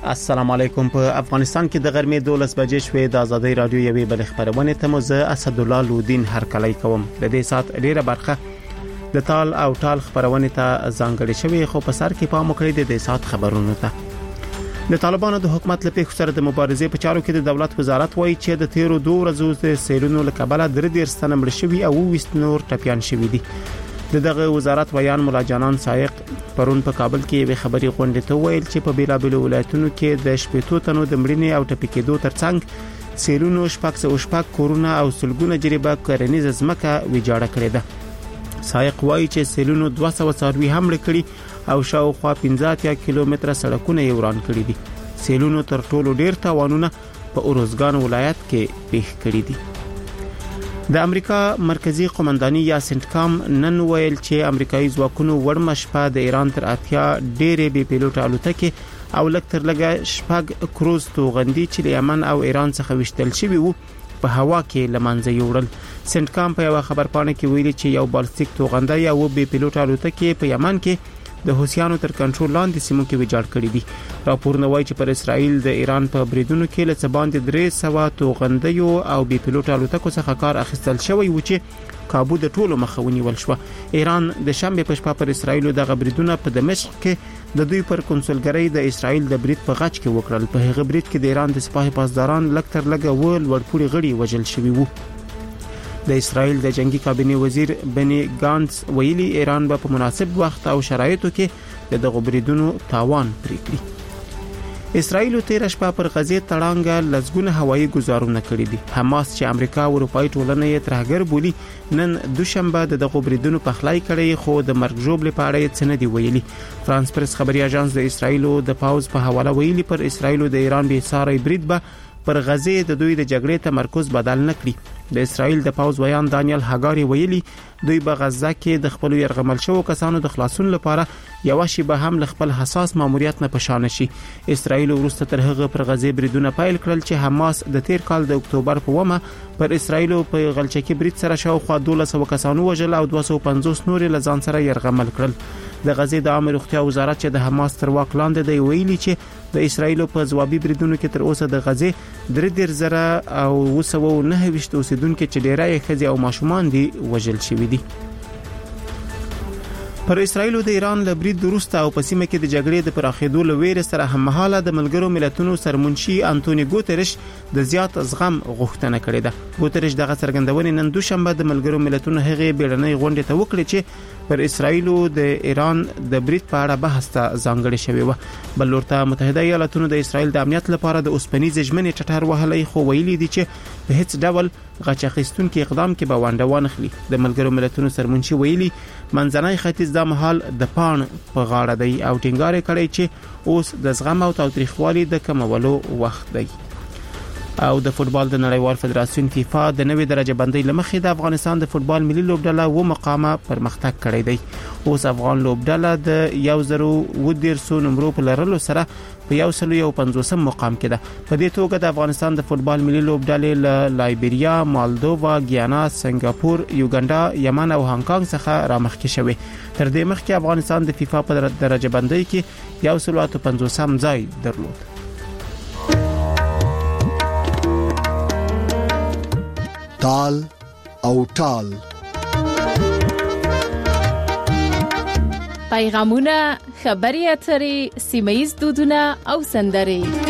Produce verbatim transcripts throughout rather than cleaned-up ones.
السلام علیکم. په افغانستان کې د غرمې دولس بجې شوې د ازادي رادیو یوې بل خبرونه ته مزه اسد الله لودین هرکلی کوم. د دې سات ډیره برخه د تال او ټال خبرونه ته ځانګړې شوې، خو په سر کې پام وکړئ د دې سات خبرونه ته. د طالبانو د حکومت لپاره سره د مبارزې په چارو کې د دولت وزارت وایي چې د تیرو دوه ورځو د سیلونو لکبله درې ډیر ستنه مړ شوي او وست نور ټپيان شوي دي. دغه وزارت ویان مولا جانان سایق پرون په کابل کې یو خبري غونډه ته ویل چې په بیلابلو ولایتونو کې د شپېتو تنو د مړینې او ټپي کېدو ترڅنګ سیلونو شپږ سوه شپږ کورونه او سلګونه جریبه کرنیزه ځمکه ویجاړه کړې ده. سایق وایي چې سیلونو دوه سوه څاروي حمله کړي او شاوخوا پنځه اتیا کیلومتره سړکونه یې وران کړي دي. سیلونو تر ټولو ډیر تاوانونه په اروزګان ولایت کې پیښ کړي دي. د امریکا مرکزی قومنداني یا سنټکام نن ویل چې امریکایي ځواکونو وړمه شپه د ایران تر اتیا ډېرې بي پیلوټ الوتکې او لکتر لګه شپږ کروز توغندي چې له یمن او ایران څخه وشتل شوی وو په هوا کې لمنځه یوړل. سنټکام په یو خبرپاڼه کې ویلي چې یو بالستیک توغنده یا و بي پیلوټ الوتکې په یمن کې د حوثیانو تر کنټرول لاندې سیمو کې ویجاړ کړي دي. راپورونه وایي چې پر اسرائیل د ایران په بریدونو کې له څباندې درې سوه توغندیو او بي پیلوټ الوتکو څخه کار اخیستل شوی و چې کابو د ټولو مخه ونیول شو. ایران د شنبه په شپه پر اسرائیل د بریدونو په دمشق کې د دوی پر کنسولګری د اسرائیل د برید په غچ کې وکړل. په هغه برید کې د ایران د سپاه پاسداران لکتر لګه ول ورپوري غړي وژل شوی وو. د اسرائیل د جنگي کابینې وزیر بني گانس ویلي ایران به په مناسب وخت او شرایطو کې د دغه بریدونو تاوان پریکړي. اسرائیل تیر شپه پر غزې تړانګه لزګونه هوایي گزارونه کړې دي. حماس چې امریکا او اروپאי ټولنه یې ترهګر بولی نن دوشنبه د دغه بریدونو په خلای کړي، خو د مرګ جوړ لپاره یې څه نه دی ویلي. فرانس پریس خبري اژانس د اسرائیل د پاوز په حواله ویلي پر اسرائیل د ایران به ساري برید به پر غزې د دوی د جګړې تمرکز بدل نکړي. د اسرائیل د پاوز ویان دانیل هاګاری ویلي دوی په غزه کې د خپل يرغمل شوو کسانو د خلاصون لپاره یو شی به هم ل خپل حساس ماموریت نه پشان شي. اسرائیل ورسته تر هغه پر غزې بریدونه پایل کړل چې حماس د تیر کال د اکتوبر په ومه پر اسرائیل په غلچکی برید سره شاوخوا دوه سوه کسانو وژل او دوه سوه پنځوس نور لزان سره يرغمل کړل. د غزې د عامه روغتیا وزارت چې د حماس تر واک لاندې دی ویلي چې د اسرائیل په ځوابي بریدونو کې تر اوسه د غزې درې ډیر زره او وسو نه وشت اوسیدونکو چې ډیرای خزي او ماشومان دي وژل شوی دي. پر اسرائیل او د ایران له برید وروسته او په سیمه کې د جګړې د پراخېدو لویر سره هممهاله د ملګرو ملتونو سرمنشي انټونی ګوتریش د زیات زغم غوښتنه کړې ده. ګوتریش دغه څرګندونې نن دوشنبه د ملګرو ملتونو هغه بیړنۍ غونډه ته وکړه چې پر اسرائیل او د ایران د برید په اړه بحث ته ځانګړې شوی و. بل ورته متحده ایالاتونو د اسرائیل د امنیت لپاره د اوسپنیز ژمنې ټټر وهلې، خو ویلي دي چې په هیڅ ډول غچ اخیستونکو اقدام کې به ونډه وانخلي. د ملګرو ملتونو سرمنشي ویلي منځنۍ ختیځ د مهال د پان په غاړه دی او ټینګار کړی چې اوس د زغم او تاوتریخوالي د کمولو وخت دی. او د فوتبال د نړیوال فدراسیون فیفا د نوې درجه بندۍ لمخې د افغانستان د فوتبال ملي لوبډله و مقامه پرمختګ کړی دی. اوس افغان لوبډله د یو زرو و دیرسو نمبرو په لرلو سره په یو سل یو پنځوسم مقام کې ده. په دې توګه د افغانستان د فوتبال ملي لوبډلې له لایبیریا، مالدووا، ګیانا، سنگاپور، یوګنډا، یمن او هانګ څخه رامخکې شوی. تر دې مخکې افغانستان د فیفا په درجه بندۍ کې یو سل اته پنځوسم ځای درلود. تال او ټال پیغامونه، خبري اترې، سیمایي دودونه او سندرې.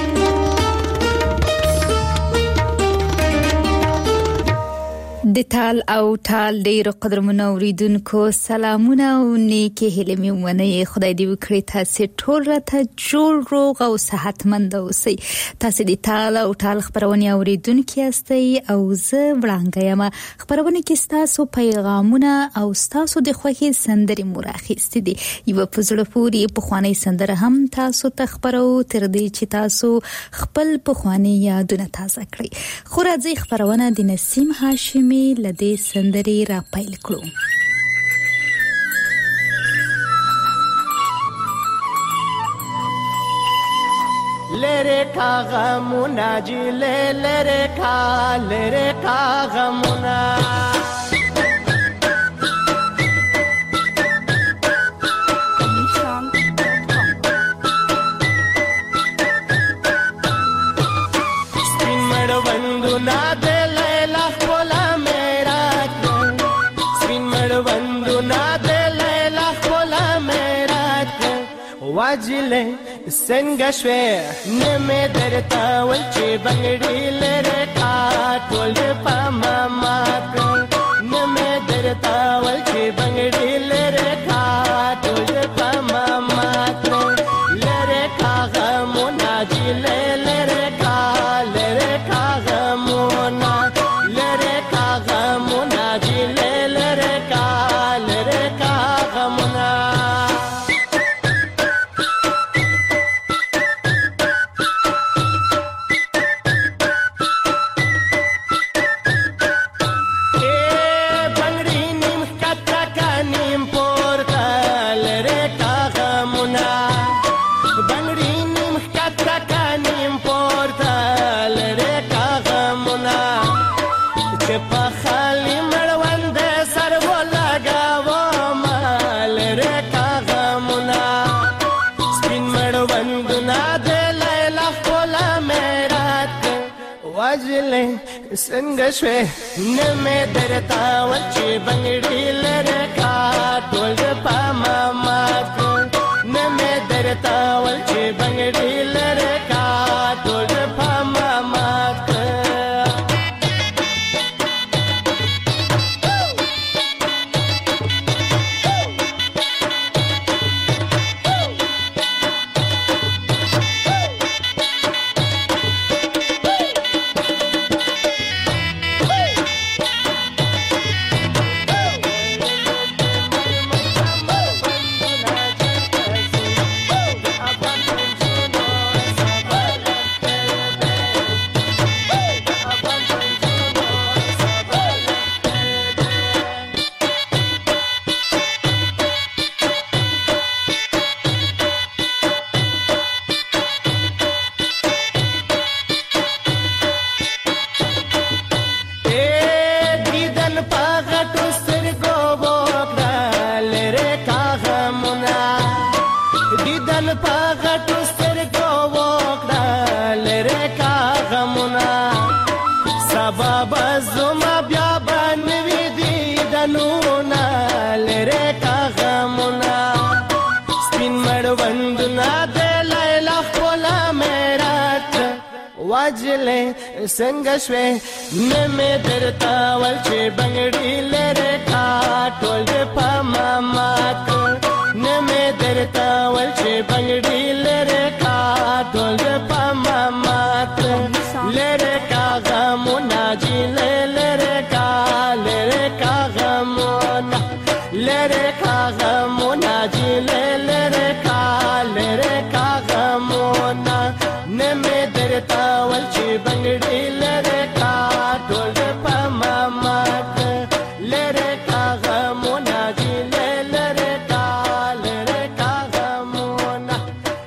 د تال او ټال ډیرو قدرمنو اوریدونکو سلامونه او نیکی هیلې مې ونې خدای دې وکړي تاسو ټول راته جوړ روغ او صحتمند اوسئ. تاسو د تال او ټال خبرونه اوریدونکو یاستئ او زه وړاندې یم. خبرونه کې تاسو پیغامونه او تاسو د خوښي سندرې مراخیست دي. یو په زړه پورې په خواني سندره هم تاسو ته خبرو تر دې چې تاسو خپل په خواني یادونه تازه کړئ. خو راځي خبرونه د نسیم هاشمي لدې سندرې را پیل کړو. لره کا غمونا جی لره کا لره کا غمونا واجلې څنګه شوې نه مې درته ول چې بنګړي لره کا ټول په ماما نه مې درته ول چې بنګړي لره کا ټول په ماما لره کا غمونه جلې لره کا لره کا غمونه لره کا غمونه جلې لره کا لره کا غمونه څنګه شوې نه مې درته ول چې بنګړي لره کا ټول په ماما نه مې درته ول چې بنګړي لره کا ټول په ماما واجلې څنګه شوې نه مې درته ول چې بنګړي لره کا ټول په ماما نه مې درته ول چې بنګړي لره کا ټول په ماما لره کا غمونه جلې لره کا لره کا غمونه لره کا غمونه جلې لره کا لره کا غمونه نه مې درته ول چې بنګړي لره کا ټول په ماما لره کا غمونه جلې لره کا لره کا غمونه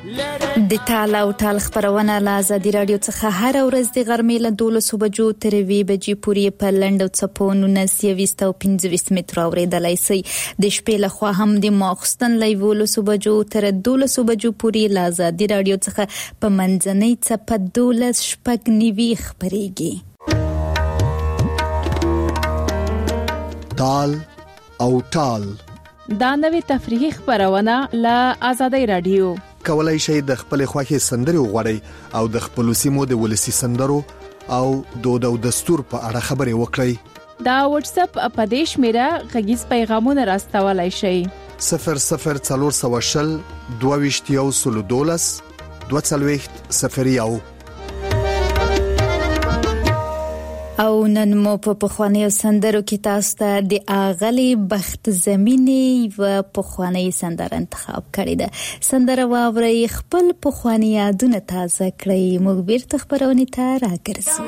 د ټال او ټال خبرونه له ازادي رادیو څخه هر ورځ د غرمې له دولسو بجو تر وی بجې پورې په لنډو څپو نونسیويست او پنځويست متر اورېدلای شي د شپې له خوا هم د ماخستن لایو ولسو بجو تر دولسو بجو پورې له ازادي رادیو څخه په منځنۍ څپه دولس شپږ نیوي خبريږي ټال او ټال دا نوې تفریحي خبرونه له ازادي رادیو کولای شئ د خپل خوښي سندري وغوړئ او د خپل سیمو د ولسی سندرو او دود او دستور په اړه خبري وکړئ دا واتس اپ اپدیش میرا غږیز پیغامونه راستولای شئ صفر صفر څلور سوه شل دوه ویشت یو سلو دولس دوه څلوېښت صفر یو او نن مو په پخوانیو سندرو کې تاسو ته د اغلی بخت زمینی و پخوانی سندر انتخاب کړی ده سندره واوري خپل پخوانی یادونه تازه کړئ موږ بیرته خبرونه ته راګرځو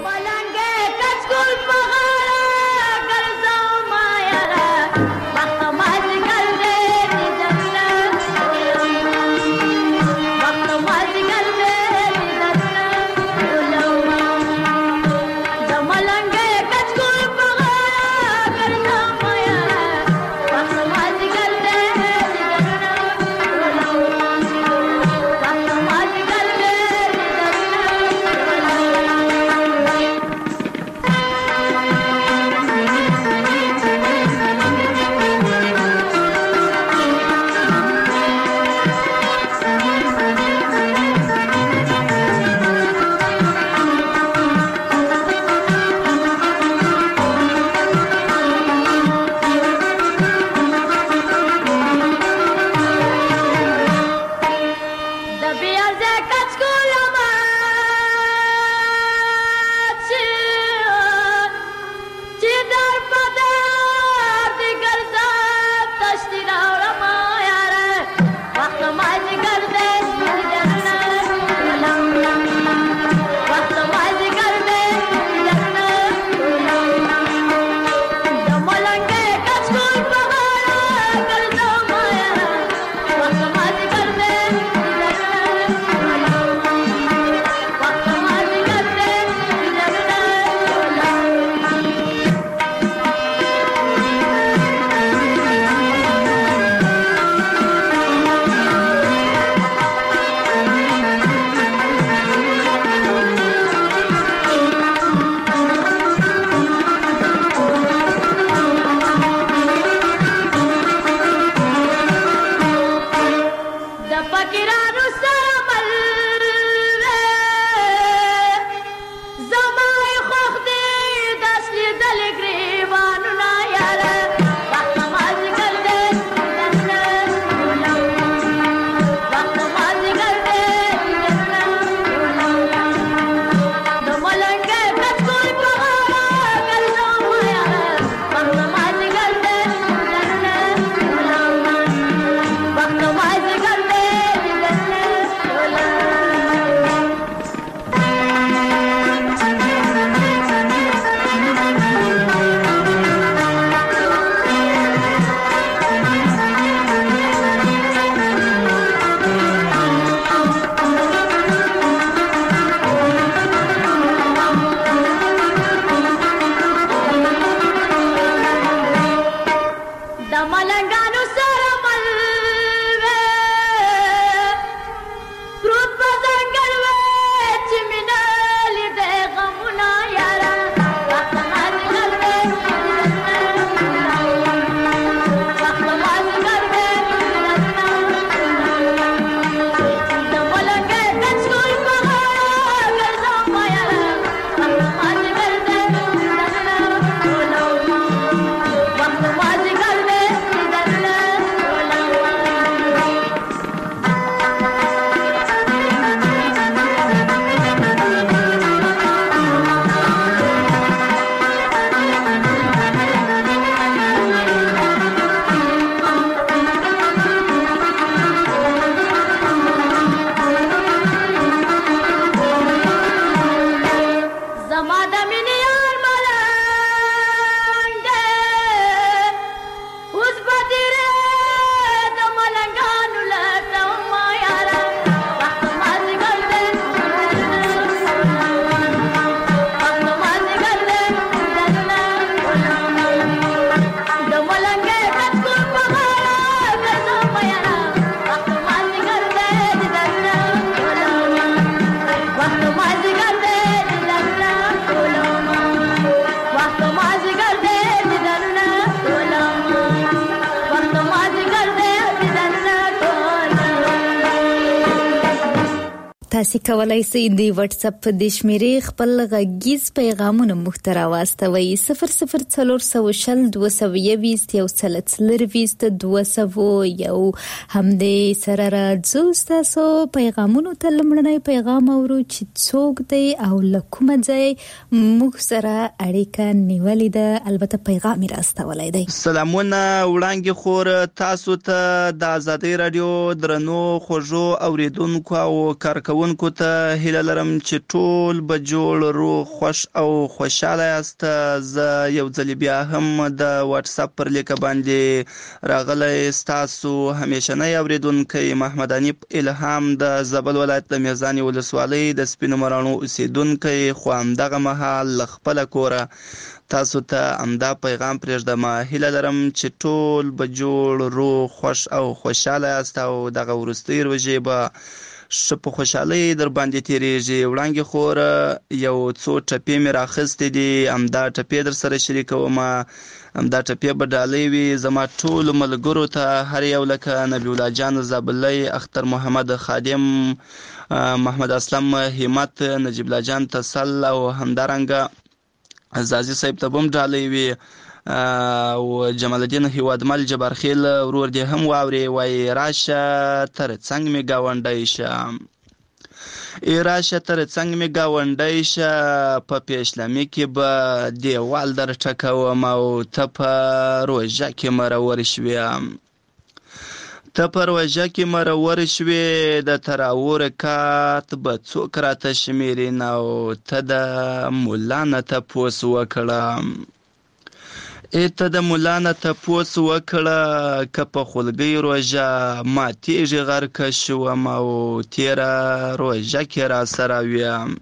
تاسو کولای شئ د واتس اپ د شمیرې خپل غږیز پیغامونه موږ ته راواستوئ صفر صفر څلور سوه شل دوه سوه یویشت یو سل څلرویشت دوه سوه یو همدې سره راځو ستاسو پیغامونو ته لومړنی پیغام اورو چې څوک دی او له کومه ځای موږ سره اړیکه نیولې ده البته پیغام یې راستولی دی. سلامونه وړانګې خور تاسو ته د آزادۍ رادیو درنو خوږو اوریدونکو او کارکونکو ته هیله لرم چې ټول به جوړ روغ خوش او خوشاله یاست. زه یو ځل بیا هم د واتس اپ پر لیک باندې راغلی ستاسو همیشنی اوریدونکی محمد حنیف الهام د زابل ولایت د میزانې ولسوالۍ د سپینو مراڼو اوسیدونکی، خو همدغه مهال له خپله کوره تاسو ته امدا پیغام پرېږدم. هیله لرم چې ټول به جوړ روغ خوش او خوشاله یاست او دغه وروستۍ روژې به ښه په خوشحالۍ در باندې تېرېږي. وړانګې خور یو څو ټپې مې راخیستې دي، همدا ټپې در سره شریکوم. همدا ټپې به ډالۍ وي زما ټولو ملګرو ته، هر یو لکه نبی الله جان زابلی، اختر محمد خادم، محمد اسلم همت، نجیب الله جان تسل او همدارنګه عزازي صاحب ته به هم ډالۍ وي او جمال الدین هیوادمل جبارخیل ورور دی هم واوري، وای راشه تر څنګ می گاونډی شه ای راشه تر څنګ می گاونډی شه په پیشلمی کې به دیوال در ټکوم او ته په روژه کې مرور شوې ته په روژه کې مرور شوې د تراور کات به څوک راته شمیرین او ته د مولا نه تپوس وکړه ای ته د مولا نه تپوس وکړه که په خولګۍ روژه ماتېږي غرقه شوم او تېره روژه کې را سره ویم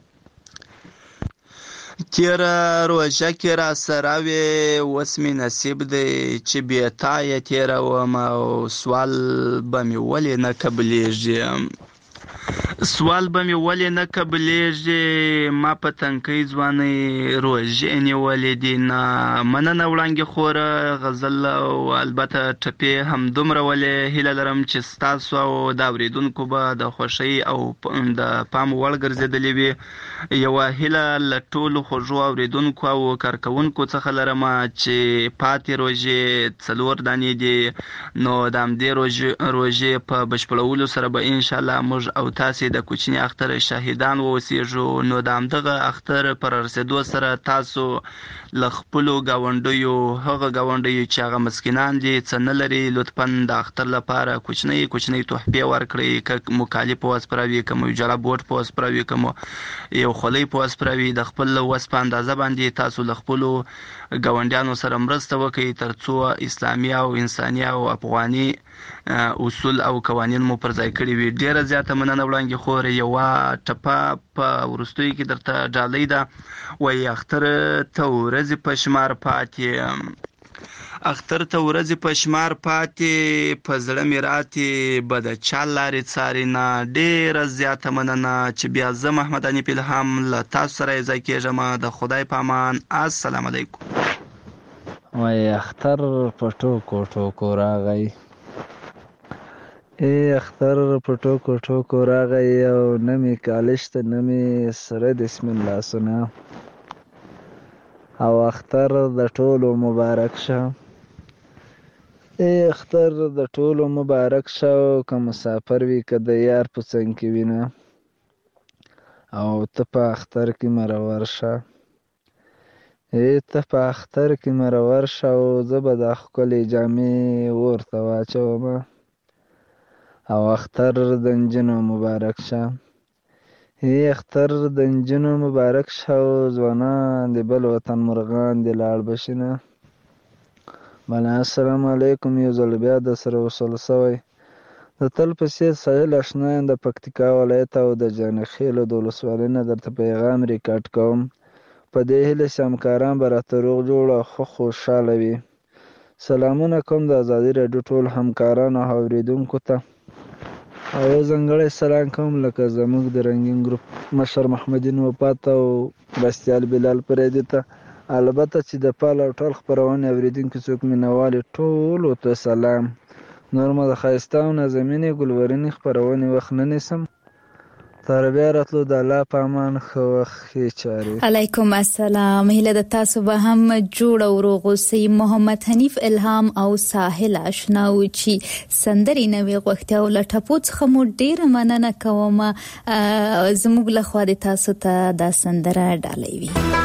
تېره روژه کې را سره وې اوس مې نصیب دی چې بې تا یې تېروم او سوال به مې ولې نه قبلېږي سوال به مې ولې نه قبلېږي ما په تنکۍ ځوانۍ روژې نیولې دي. نه مننه وړانګې خوره غزل او البته ټپې همدومره ولې. هیله لرم چې ستاسو او د اورېدونکو به د خوښۍ او د پام وړ ګرځېدلې وي. یوه هیله له ټولو خوږو اورېدونکو او کارکوونکو څخه لرم چې پاتې روژې څلور دانې دي، نو د همدې روژې په بشپړولو سره به انشاءالله موږ او تاسې د کوچني اختر شاهدان واوسېږو. نو د همدغه اختر پر رسېدو سره تاسو له خپلو ګاونډیو، هغه ګاونډیو چې هغه مسکینان دي څه نه لري، لطفا د اختر لپاره کوچنۍ کوچنۍ تحفې ورکړئ. که مو کالي په وسپره وي، که مو جلا بوټ په وسپره وي، که مو یو خولۍ په وسپره وي، د خپل وس په اندازه باندې تاسو له خپلو ګاونډیانو سره مرسته وکړئ تر څو اسلامي او انساني او افغاني اصول او قوانین مو پر ځای کړي وي. ډیره زیاته مننه وړانګې خور. یوه ټپه په وروستیو کې درته ډالۍ ده، وایي اختر ته ورځې په شمار پاتې اختر ته ورځې په شمار پاتې په زړه مې راتې به د چا لارې څاري نه. ډیره زیاته مننه چې بیا زه محمد حنیف الهام له تاسو سره یې ځای کېږم. د خدای په امان. السلام علیکم. وایي اختر په ټوکو ټوکو راغی ای اختر په ټوکو ټوکو راغی او نه مې کالج ته نه مې سره د اسم الله سنا او اختر د ټولو مبارک شه ای اختر د ټولو مبارک شه. که مسافر وي که د یار په څنګ کې وینه او ته په اختر کې مرور شه ای ته په اختر کې مرور شه او زه به دا ښکلې جامې ورته واچوم او اختر د نجونو مبارک شه ای اختر د نجونو مبارک شه او ځوانان د بل وطن مرغان د لاړ بشي نه. بله السلام علیکم. یو ځل بیا د سره وصل سوی د تل په څېر سهیل اشنا یم د پکتیکا ولایت او د جانخیلو د ولسوالۍ نه درته پیغام ریکارډ کوم. په دې هیله چې همکاران به راته روغ جوړ او ښه خوشحاله وي. سلامونه کوم د ازادي راډیو ټول همکارانو او اورېدونکو ته او یو ځانګړی سلام کوم لکه زموږ د رنګین ګروپ مشر محمدین وفات او بستیال بلال پریدي ته، البته چې د پال او ټول خپرونې اورېدونکي څوک مینوالې ټولو ته سلام. نور مو د ښایسته او نازمینې ګلورینې خپرونې وخت نه نیسم، تر بیا راتلو د الله په امان ښه وخت ښې چارې. علیکم السلام. هیله د تاسو به هم جوړ او روغ اوسئ. محمد حنیف الهام او ساحل آشنا و چې سندري نوې غوښتي او له ټپو څخه مو ډېره مننه کوم. زموږ له خوا د تاسو ته دا سندره ډالۍ وي.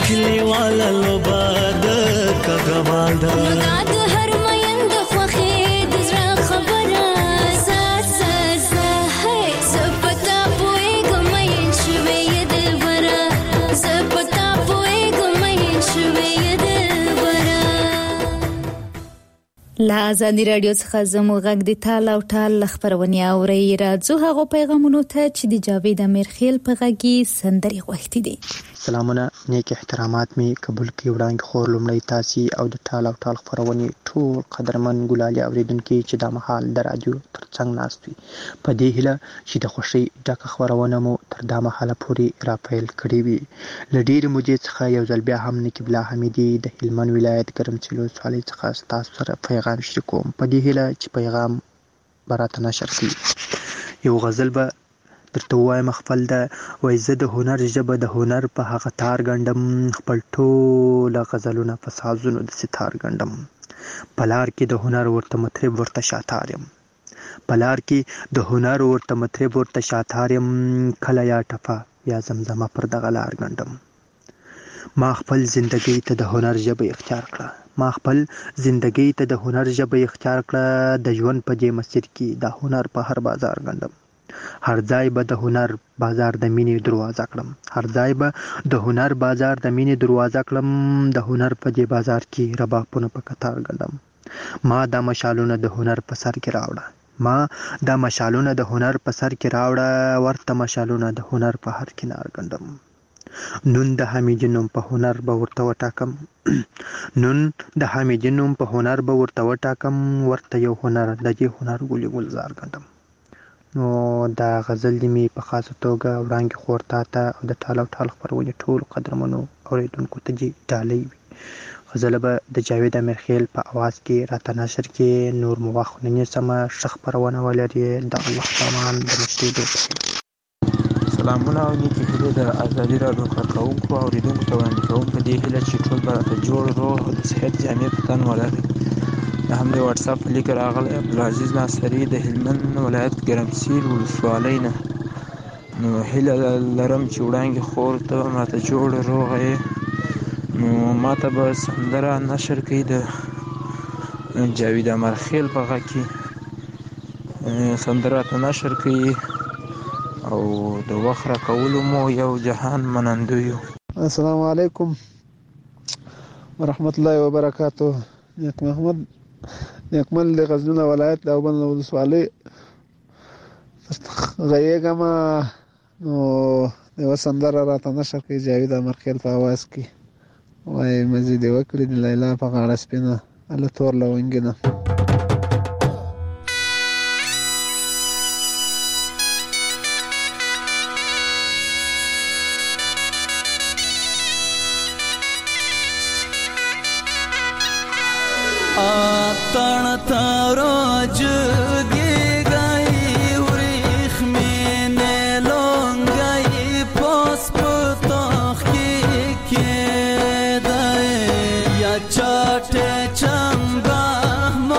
کلی والا لوباد کغوال دا مګاد هر مېند خوخه د زړه خبره زات زات زه زپتا پوي ګمین شوي دلبره زپتا پوي ګمین شوي دلبره. لا ازادي رادیو څخه زموږ غږ د تال او ټال خبرونه اوري راځو هغه پیغامونو ته چې د جاوید امیرخیل په غږی سندري غوښتي دي. سلامونه نیک احترامات می قبول کی وړاندې خور لومړی تاسو او د ټال او ټال خبرونه ټول قدرمن ګلالي اوریدونکو چې د محل د رادیو ترڅنګ ناستوي په دې هله چې د خوشي ډکه خبرونه مو تر دا محله پوري راپیل کړی وي. لډیر مودې څخه یو ځل بیا هم نکبلا حمیدي د هلمند ولایت ګرمچلو څالي څخه تاسو سره پیغام شریکوم په دې هله چې پیغام براته نشر کړي. یو غزل به درته وایم خپل د وایزه د هنر ژبه د هنر په هغه تار ګندم خپل ټول غزلونه په سازونو د ستار ګندم پلار کې د هنر ورته مطرب ورته شاتارم پلار کې د هنر ورته مطرب ورته شاتارم کله یا ټفا یا زمزمه پر دغه لار ګندم. ما خپل زندګۍ ته د هنر ژبه اختیار کړه ما خپل زندګۍ ته د هنر ژبه اختیار کړه د ژوند په دې مسیر کې د هنر په هر بازار ګندم هر ځای به د هنر بازار د مینې دروازه کړم هر ځای به د هنر بازار د مینې دروازه کړم د هنر په دې بازار کې ربابونه په قطار ګندم ما د مشالونه د هنر په سر کې راوړه ما د مشالونه د هنر په سر کې راوړه ورته مشالونه د هنر په هر کنار ګندم نون د حمیدینوم په هنر به ورته وټاکم نون د حمیدینوم په هنر به ورته وټاکم ورته یو هنر د دې هنر ګلي ګلزار ګندم. نو دا غزل دی می په خاصه توګه وړاندې خورتا ته او د ټال او ټال خبرونه ټول قدرمنو اوریدونکو ته جی ډالۍ غزل به د جاوید امیرخیل په आवाज کې راته نشر کې نور مواخونه سم شخ پرونه ولري د الله پامان د مشهدو. سلامونه او نیکی هیله د ازادي رادیو کارکونکو او اوریدونکو ته وړاندې کوم په دې هیله چې ټول به راته جوړ روغ د صحت جامع په تن ولري. د همدې واتس اپ لیک راغلی عبدالعزیز ناصري د هلمند ولایت ګرمسیر ولسوالۍ نه. نو هیله لرم چې وړاندې خور ته ماته جوړ روغ یې نو ماته به سندره نشر کړي د جاوید امیرخیل په غږ کې سندره ته نشر کړي او د وخت راکولو مو یو جهان منندوی. السلام علیکم ورحمت الله وبرکاته. نیک محمد نیکمل د غزنی ولایت د اوبن ولسوالۍ غیګم نو یو سندره راته نشر کوي جاوید امیرخیل په आवाज کې وای مزید وکړي د لیلا په غاړه سپینه الله تور لونګینه. तण तारो जुगी गई उरिख में ने लोंगाई पोस पुतोख की के दाए या चाटे चंबा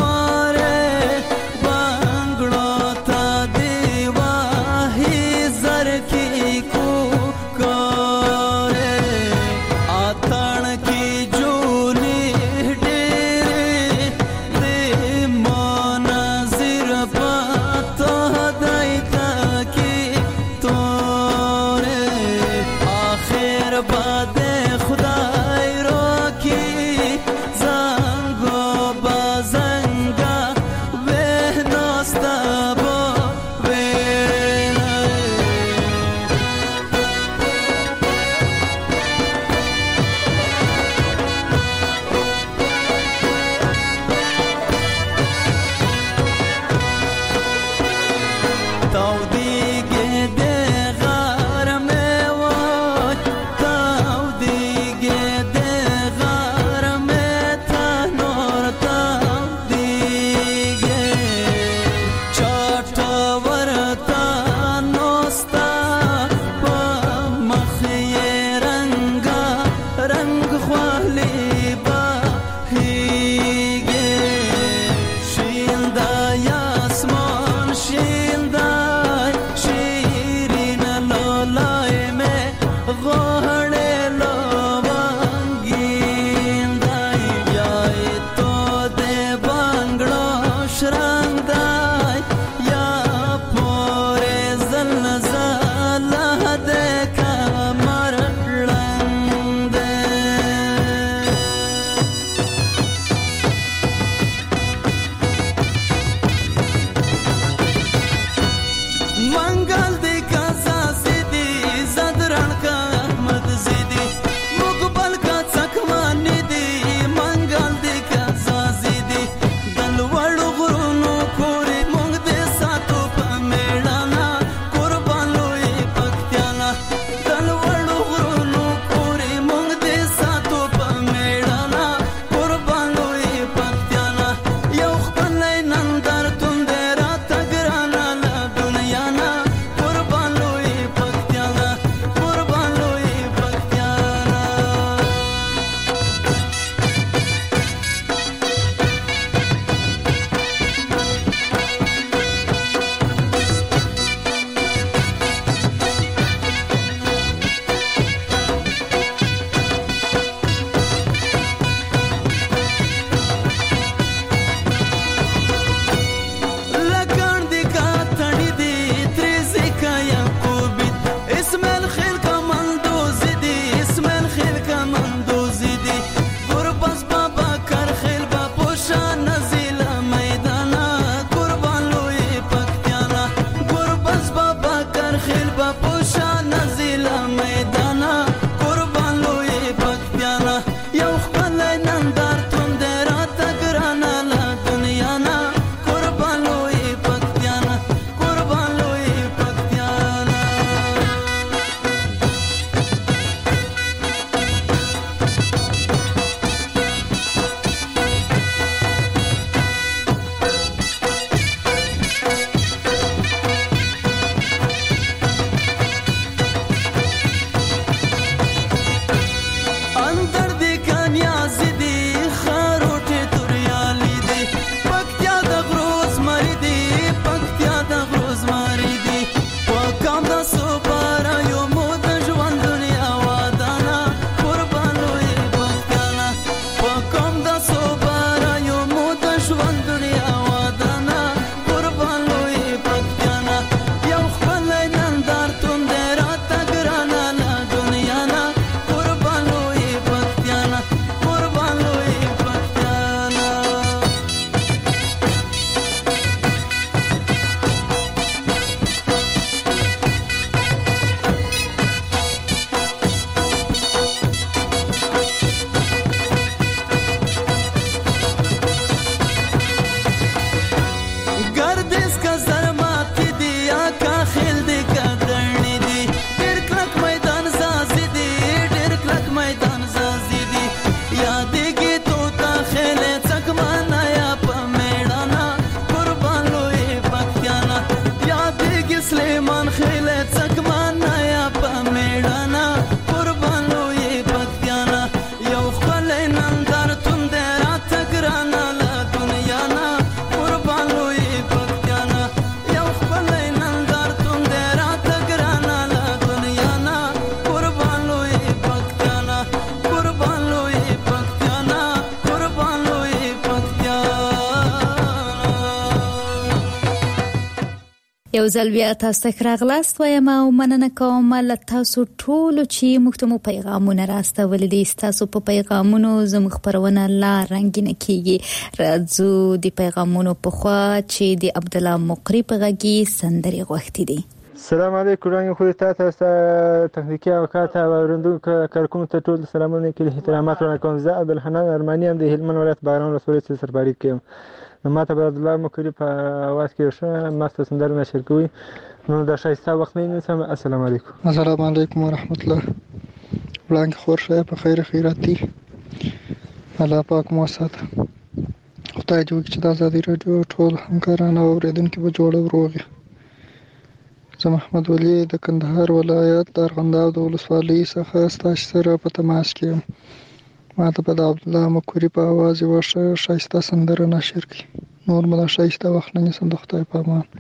یو ځل بیا تاسو ته راغلاست وایم او مننه کوم له تاسو ټولو چې موږ ته مو پیغامونه راستولي دي. تاسو په پیغامونو زموږ خبرونه لا رنګینه کیږي. راځو د پیغامونو په خوا چې د عبد الله مقری په غږی سندري غوښتي دي. السلام علیکم رنګ خو ته تاسو تخنیکی او کاته ورندونکو کارکوم ته ټول سلامونه کې احترامات ورکوم. زه عبد الحنان ارماني هم د هلمند ولایت باران ولسوالۍ سرپرست کیم. نو ماته به عبد الله مقری په اواز کې ښه ماته سندره نشر کوي. نو د شایسته وخت نه نسم. السلام علیکم. السلام علیکم ورحمت الله. بلانک خور شه په خیر خیراتی. الله پاک مو ساته. خدای دې وکړي چې د ازادي راډیو ټول همکاران او اوریدونکو به جوړ وروغي. زه محمد ولی د کندهار ولایت د ارغنداب د ولسوالۍ څخه ستاسو سره په تماس کې یم. ما ته په عبد الله مقری په आवाज یو شایسته سندره نشر کړي. نور مله شایسته وخت نه نسم. د خدای په امان.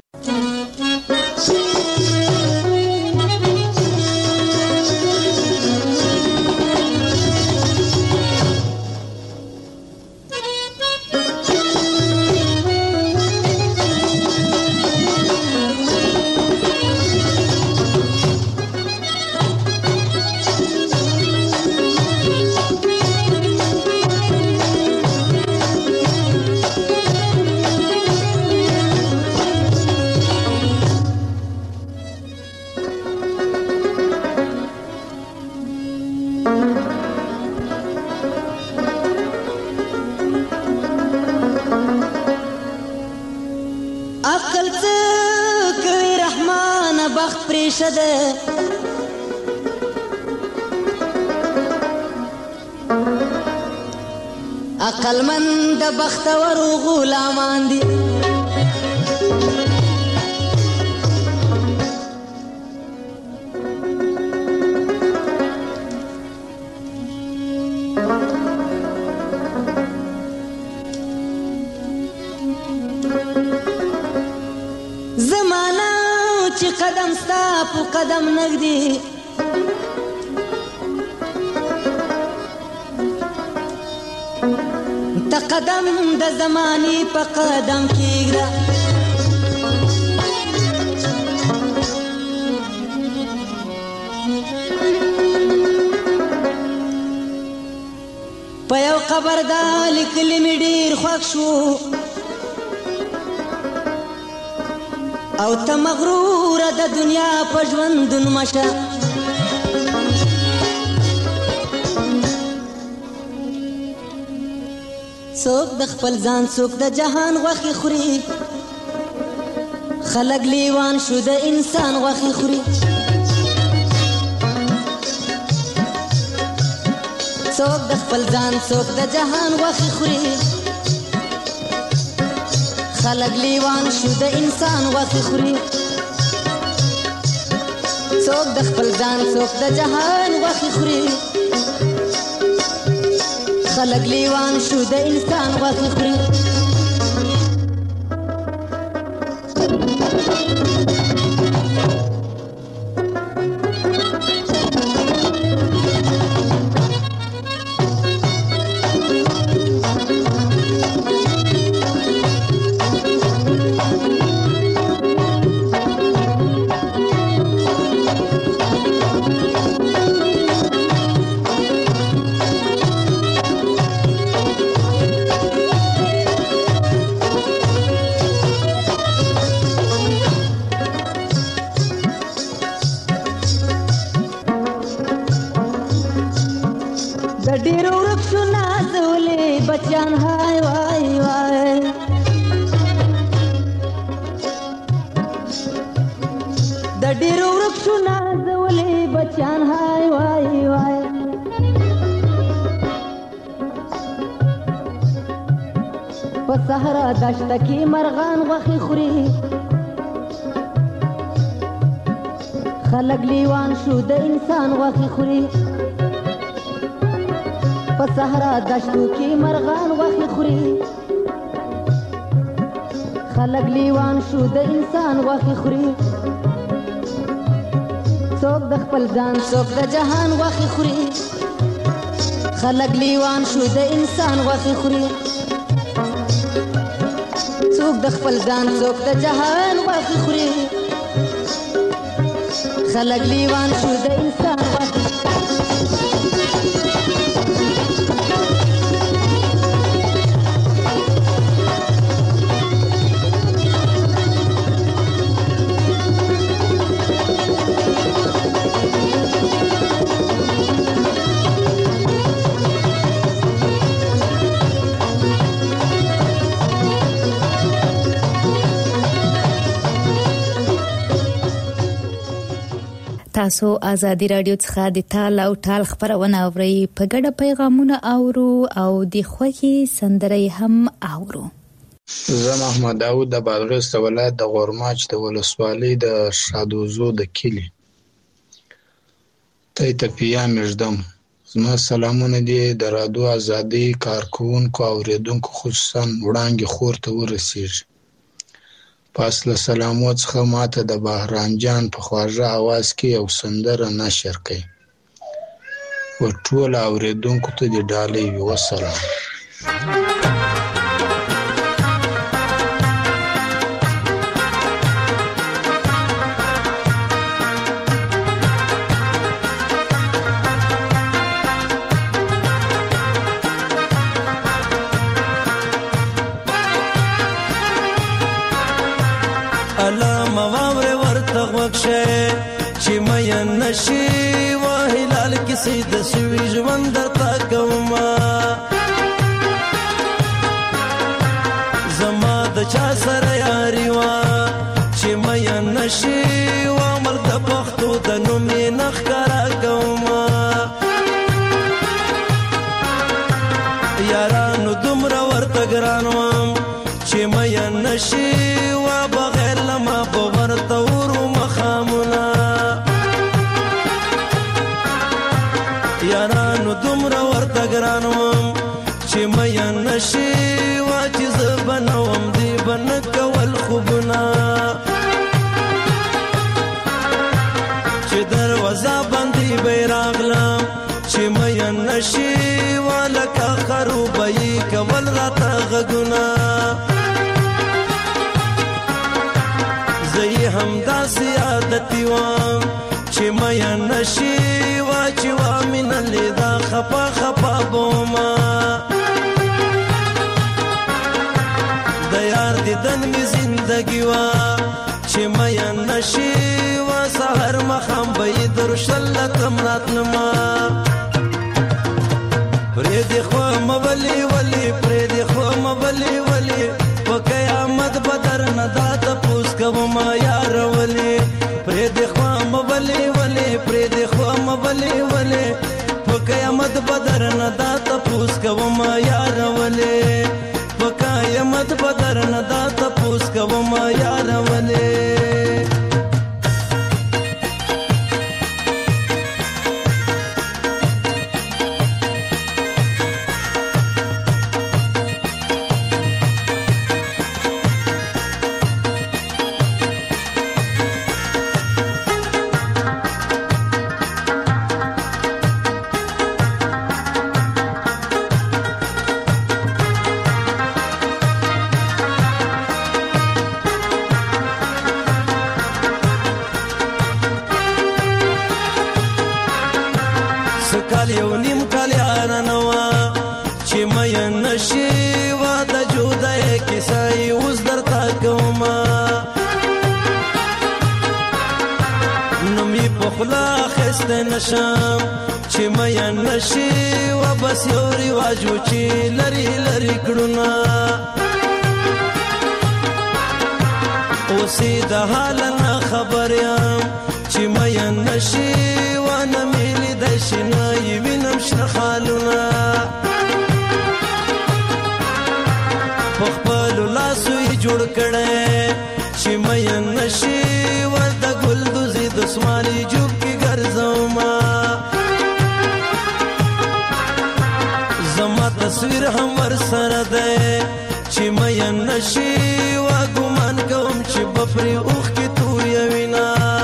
عقل من د بختور غلامان دي. زمانہ چې قدم ستا په قدم نږدې ته قدم د زماني په قدم کېږده. په یو قبر دا لیکلي مې ډېر خوښ شو او ته مغروره د دنیا په ژوندون مشه. څوک د خپل ځان څوک د جهان غوښې خوري. خلک لیوان شو د انسان غوښې خوري. څوک د خپل ځان څوک د جهان غوښې خوري. خلک لیوان شو د انسان غوښې خوري. څوک د خپل ځان څوک د جهان غوښې خوري. خلق لیوان شو د انسان غوښې خوري. صحرا دشت کې مرغان غوښې خوري. خلک لیوان شو د انسان غوښې خوري. په صحرا دشتو کې مرغان غوښې خوري. خلک لیوان شو د انسان غوښې خوري. څوک د خپل ځان څوک د جهان غوښې خوري. خلک لیوان شو د انسان غوښې خوري. څوک د خپل ځان څوک د جهان غوښې خوري. خلق لیوان شو د انسان غوښې تاسو ازادي رادیو څخه د تال او ټال خبرونه اورئ په ګډه پیغامونه اورو او د خوږی سندرې هم اورو. زه محمد داوود د بادغیس ولایت د غورماچ د ولسوالۍ د شادوزو د کلی ته تپیا مجدم. زما سلامونه دي د رادیو ازادي کارکونکو او اوریدونکو خصوصا وړاندې خور ته ورسیږي. پس له سلامو څخه ماته د بهرام جان په خواږه اواز کې یو سندره نشر کړي و ټول اوریدونکو ته د ډالۍ وي. وسلام. چې مې نشي وهلال کې سید شوي ژوند درته کومه زما د چا سره یاري وا چې مې نشي و مرد پختو د نوم یې نخکارا کومه یارانو دومره ورته ګران وم چې مې نشي و بغیر لما په ورته ورو مخامونه یارانو دومره ورته ګران وم چې مې نشي وا چې زه بنوم دی بن کول خوبونه چې دروازه باندې بیراغلم چې مې نشي وا لکه خروبې کول راته غږونه زه هم داسې عادتي وم چې مې نشي وا چې وا من لیدا خپا خپا بوما د یار دیدن می زندگی وا چې مې نشي وا سحر مخم به درشل تمراتنما پرې دی خو مولي ولي پرې دی خو مولي ولي په قیامت بدر نه دات پوس کوم یار ولي پرې دی خو مولي ولي پرې دی خو مولي ولي په قیامت بدر نه دات پوس کوم یار ولي په قیامت بدر نه دات پوس کوم یار ولي کال یو نیم کال یار نوا چې مې نشي وا د جودای کیسای اوس درته کومه نو می په خلا خسته نشم چې مې نشي وا بس یو ریواجو چې لری لری کړونه اوسې د حال نه خبر یم چې مې نشي وا نه ملي د شنه وینم شنه خالونه په خپل لاسو یې جوړ کړي چې مې نشي وا د ګل دوزي د اسماني جوب کې ګرځوم زما تصویر هم ور سره ده چې مې نشي وا ګمان کوم چې بفري اوخ کې تو یې وینا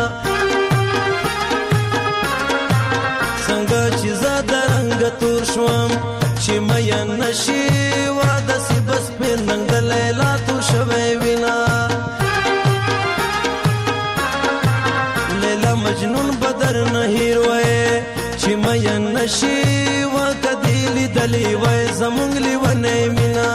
څنګه چې زاده رنگ تور شوم چې مې نشي وا د سی بس په ننګ د لیلا تو شوي وینا لیلا مجنون ولی وای زمونږ لیونی مینا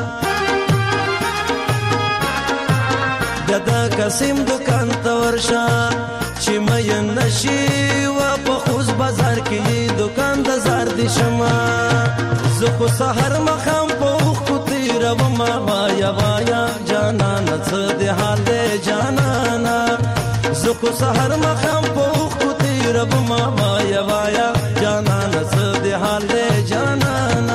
د قسم دکان ته ورشه چې مین نشي و په خوز بازار کې دکان د زار دي شمه زه خو سحر مخام په اوښکو تېرومه وایا وایا جانانه څه دې حال دی جانانه زه خو سحر مخام په اوښکو تېرومه وایا وایا جانانه څه دې حال دی جانانه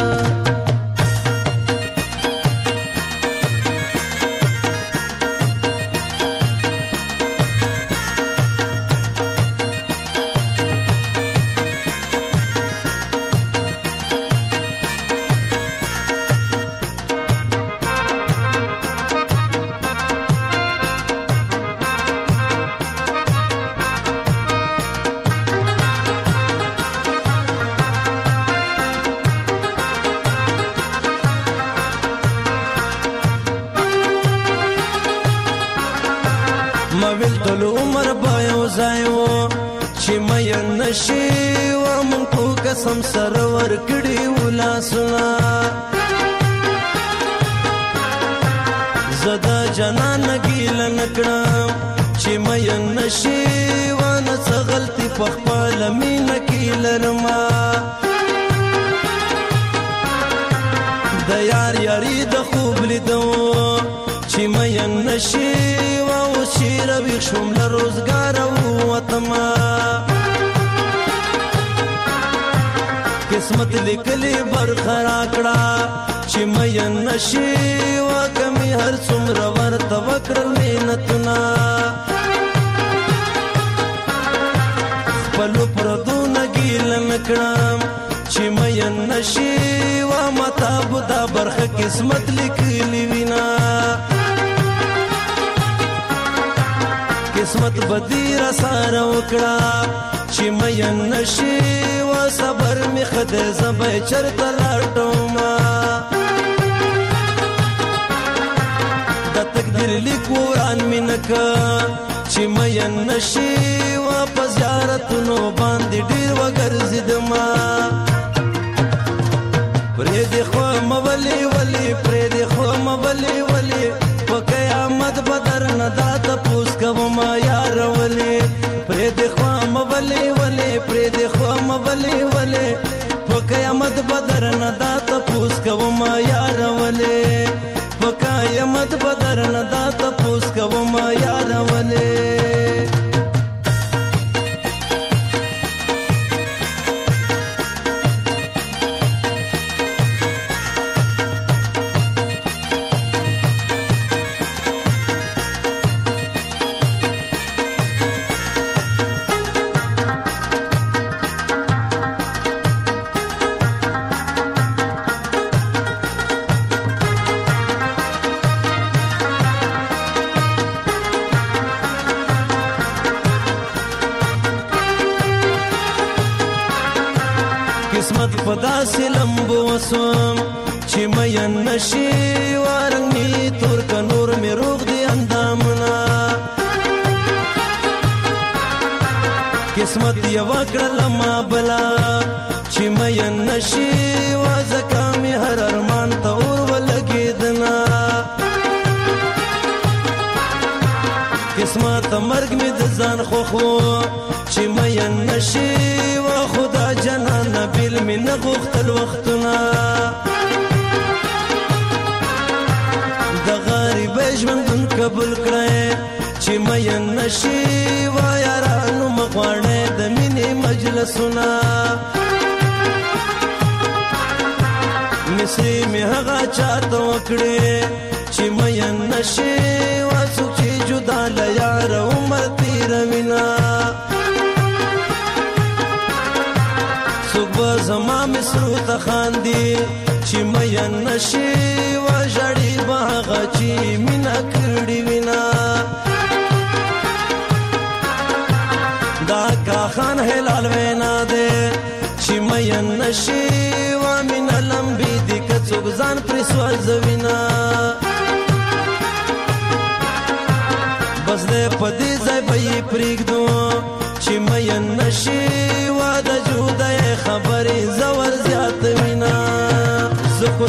مویل ټول عمر به یو ځای و چې مین نشي و مونږ په قسم سره ورکړي و لاسونه زه د جانانه ګیله نه کړم چې مین نشي و نه څه غلطي په خپله مینه کې لرمه د یار یاري د خوب لیدو چې مین نشي و اوس چې رویښ شوم له روزګاره ووتمه قسمت لیکلې برخه راکړه چې مین نشي و کمې هر څومره ورته وکړل محنتونه خپلو پردونه ګیله نه کړم چې مین نشي و ماته به دا برخه قسمت لیکلې وینا قسمت بدی را ساره وکړه چې مین نشي و صبر می خدای زبې چرته لاټوما د تقدیر لیکوران می نکا چې مین نشي و په زیارتونو باندې ډیر وګرځیدما پرې د خو مولي ولي پرې د خو مولي ولي په قیامت بدر نه دات پوس کوم یار ولي پرې د خو مولي ولي پرې د خو مولي ولي په قیامت بدر نه دات پوس کوم یار ولي په قیامت بدر نه دات پوس کوم یار ولي قسمت پدا سے لمبو وسوم چې مین نشي وارنګ می تور ک نور می روغ دی اندامنا قسمت یو کړل ما بلا چې مین نشي وا زکا می هر ارمان ته اور ولګیدنا قسمت مرګ می د ځان خو خو چې مین نشي وا خدا جنان بیل می نغختل وختنا د غریب ژوندون قبول کړه چې مین نشي وا یارانو مغواړې د مینې مجلسونه مصری می هغه چاته وکړې چې مین نشي وا څوک چې جدا ل یار عمر تیر وینا صبح زما مصرو ته خاندي چې مین نشي وا ژړې باغ چې مینا کړې وینا دا کا خان هلال وینا دے چې مین نشي وا مینا لمبي دي کڅوګ ځان پر سوځوینا بس دې پدې ځای به پرېږدو چې مین نشي وا د جودای خبرې زور زیات وینا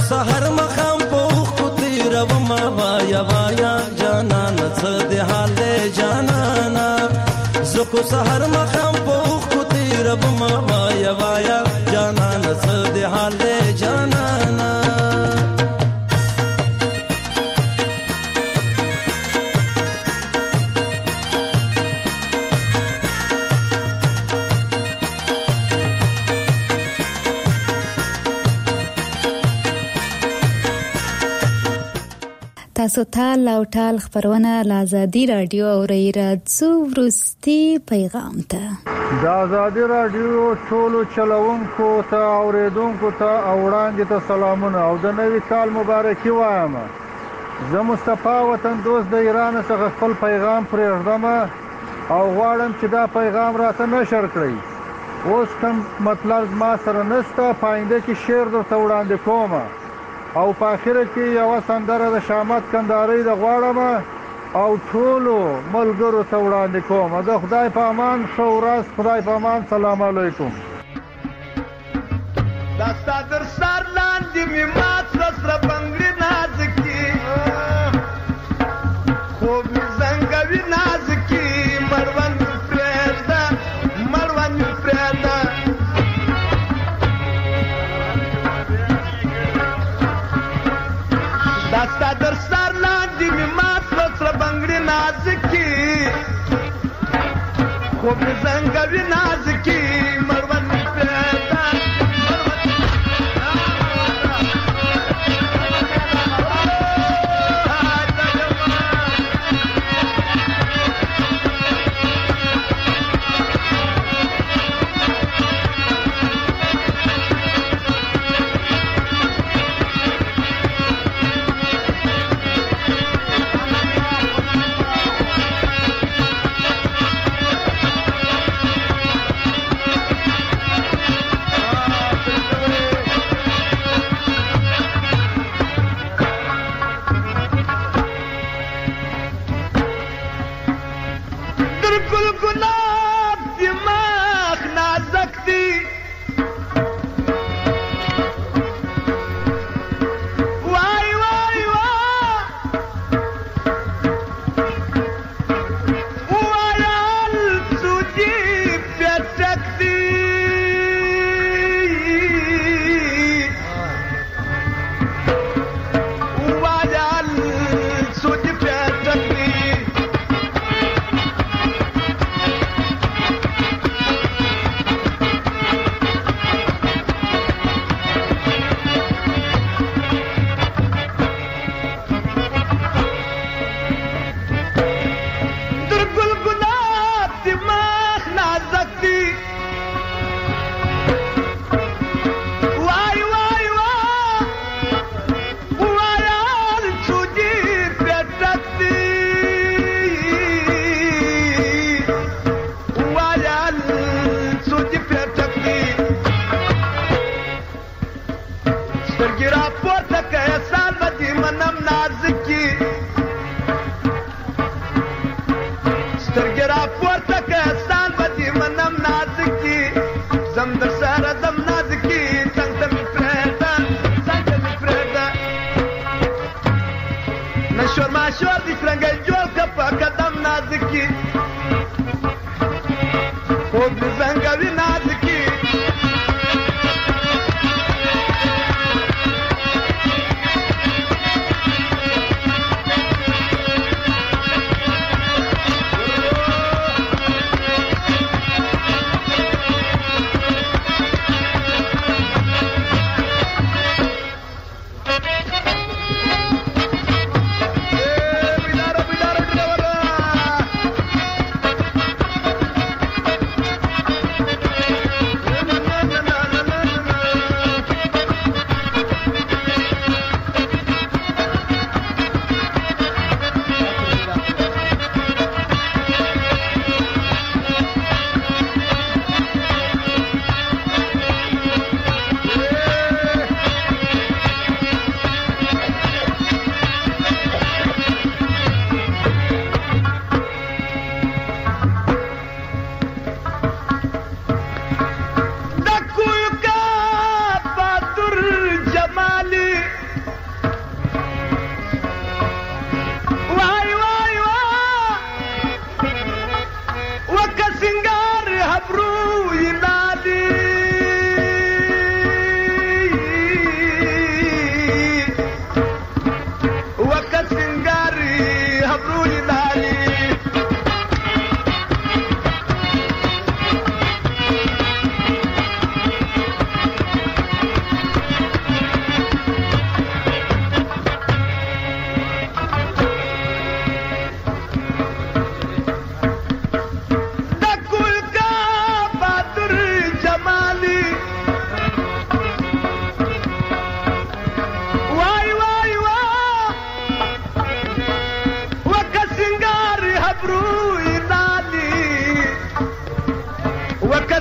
سحر مخام پوخ کو تیر و ما وایا وایا جانان څه د حال جانانا زکو سحر مخام پوخ کو تیر و ما وایا وایا جانان څه د حال جانانا تاسو ته لاوټال خبرونه لازادي رادیو او ریرادزو ورستي پیغام ته د ازادي رادیو ټولو چلوونکو ته اوریدونکو ته اوړاندې ته سلامونه او د نوي کال مبارکي وایم. زه مصطفی وطن دوست د ایران څخه خپل پیغام پرېږدم او غواړم چې دا پیغام راته نشر کړئ. اوس کوم مطلب ما سره نشته، په آینده کې شعر درته وړاندې کوم او په اخره کې یو سندره د شامت کندهاري د غواړم او ټولو ملګرو ته وړاندې کوم. د خدای په امان، ښه ورځ، خدای په امان، سلام علیکم. دا ستا در سر لاندې مې مات کړه سره بنګړي نازکي، خوب مې زنګوي نازکي، مړوند مې پرېږده مړوند مې پرېږده. دا ستا در سر لاندې مې مات کړه سره بنګړي نازکي، خوب مې زنګوي نازکي، مړوند مې پرېږده.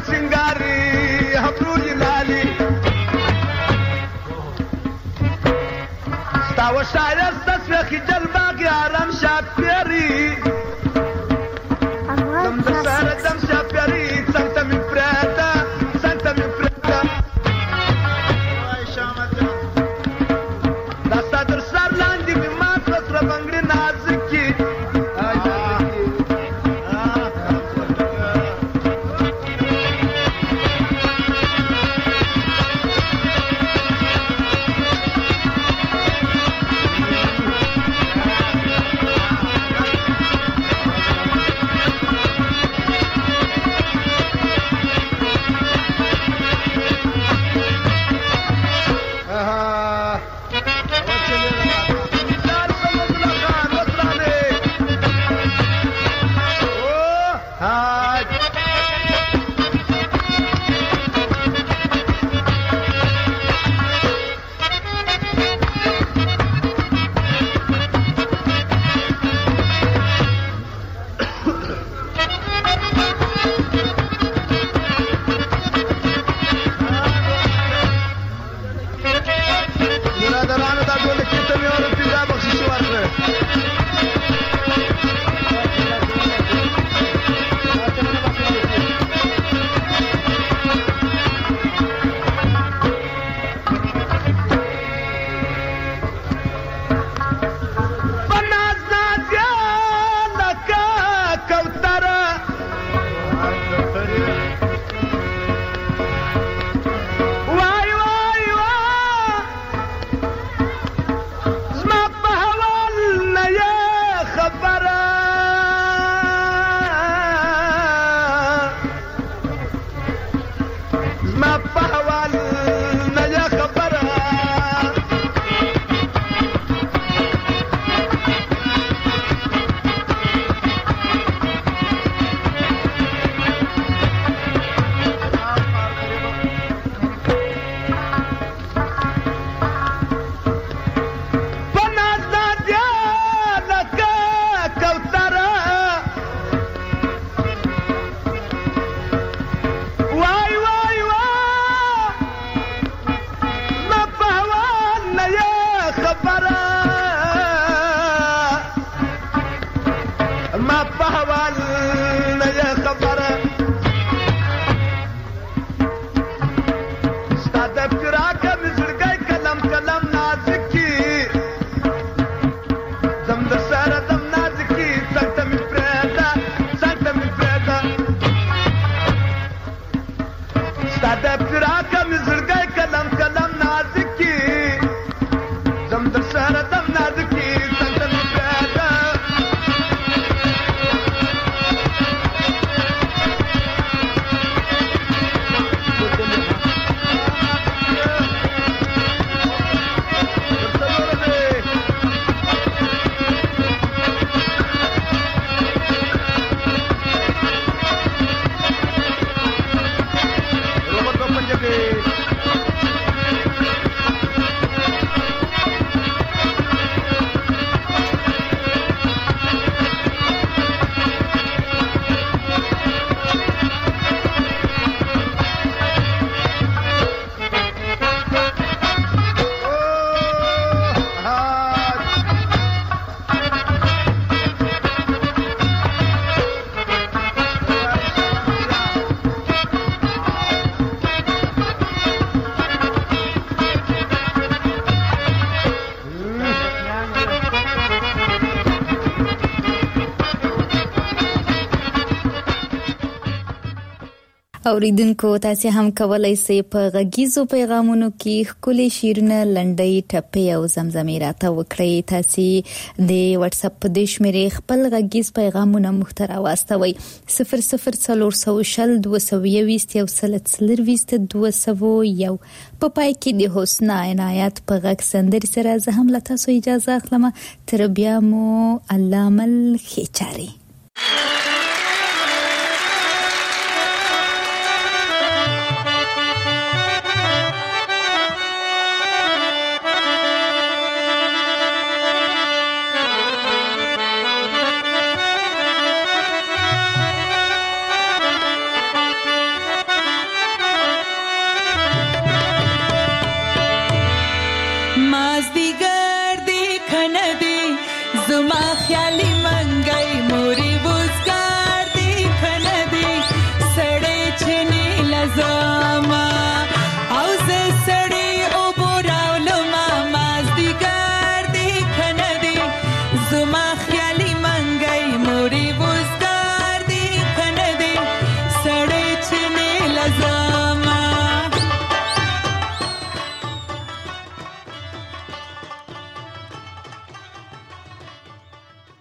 سنگاری هبروی لالی ستاو شایست سوخی جلباقی آرام شاد پیری دم دسار دم شاد پیری سنتا می پراتا سنتا می پراتا دستا در سر لاندی می مات رسر بنگری نازکی اوریدونکو تاسو هم کولای شئ په غږیزو پیغامونو کې خپل شیرونه لنډۍ ټپې او زمزمې راته وکړئ. تاسو د واتس اپ په د شمیرې خپل غږیز پیغامونه محتوا واستوي صفر صفر څلور سوه شل دوه سوه یوویشت یو سل څلرویشت دوه سوه یو. په پای کې د حسنا عنایت په غږ سندرې سره زه هم له تاسو اجازه اخلم. تر بیا مو الله مل خیچاري. زما خیالي منګي موري